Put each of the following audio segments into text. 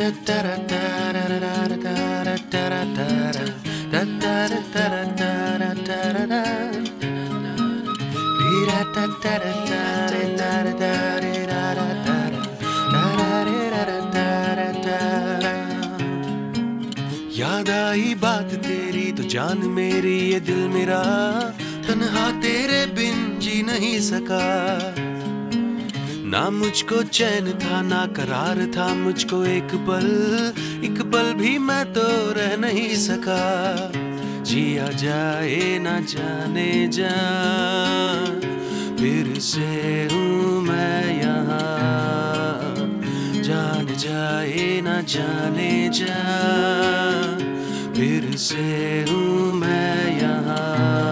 याद आई बात तेरी तो जान मेरी ये दिल मेरा तन्हा तेरे बिन जी नहीं सका। ना मुझको चैन था ना करार था मुझको एक पल भी मैं तो रह नहीं सका। जिया जाए ना जाने जा फिर से हूँ मैं यहाँ, जान जाए ना जाने जा फिर से हूँ मैं यहाँ।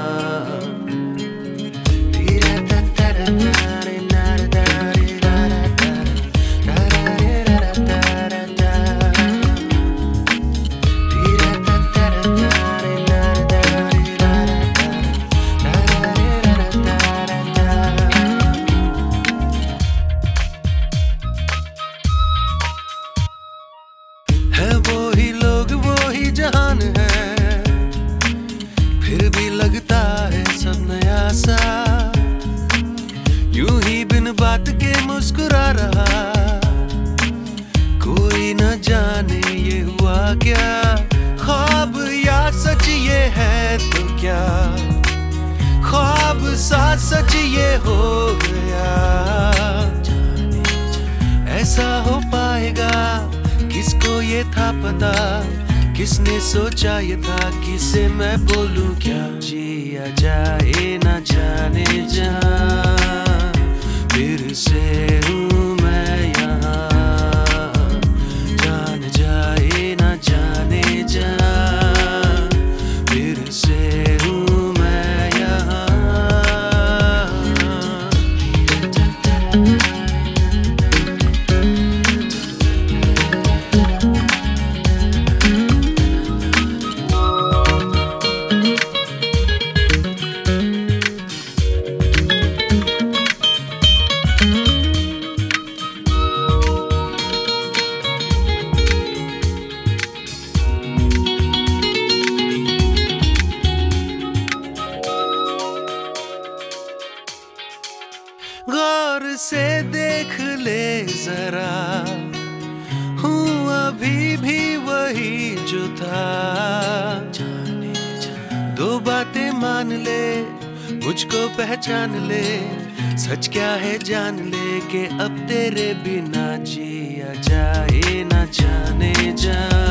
है वो ही लोग वो ही जहान है, फिर भी लगता है सब नया सा। यूं ही बिन बात के मुस्कुरा रहा, कोई न जाने ये हुआ क्या। ख्वाब या सच ये है तो क्या, ख्वाब सा सच ये हो गया। ऐसा हो पाएगा किसको ये था पता, किसने सोचा ये था किसे मैं बोलूं क्या। जिया जाए ना जाने जा फिर से हूँ मैं यहाँ, जान जाए ना जाने जा फिर से हूँ मैं यहाँ। गौर से देख ले जरा, हूँ अभी भी वही जो था। दो बातें मान ले मुझको पहचान ले, सच क्या है जान ले कि अब तेरे बिना जिया जाए ना जाने जा।